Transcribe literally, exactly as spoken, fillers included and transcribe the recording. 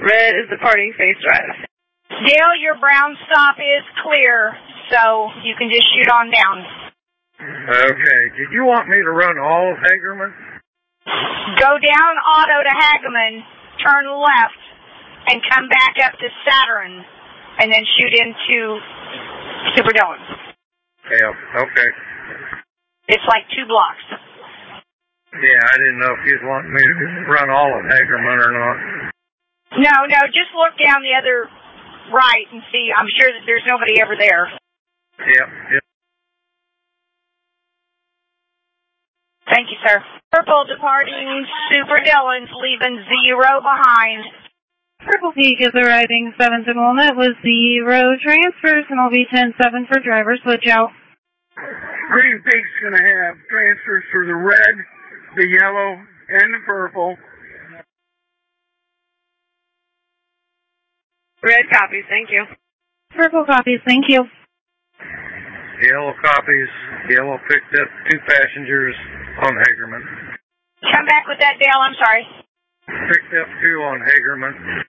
Red is departing Face Drive. Dale, your brown stop is clear, so you can just shoot on down. Okay. Did you want me to run all of Hagerman? Go down Auto to Hagerman, turn left, and come back up to Saturn, and then shoot into Super Dillon. Yeah, okay. It's like two blocks. Yeah, I didn't know if you'd want me to run all of Hagerman or not. No, no, just look down the other right and see. I'm sure that there's nobody ever there. Yep, yep. Thank you, sir. Purple departing Super Dillon's, leaving zero behind. Purple Peak is arriving seven to Walnut with zero transfers, and will be ten seven for driver switch out. Green Peak's going to have transfers for the red, the yellow, and the purple. Red copies, thank you. Purple copies, thank you. Yellow copies. Yellow picked up two passengers on Hagerman. Come back with that, Dale, I'm sorry. Picked up two on Hagerman.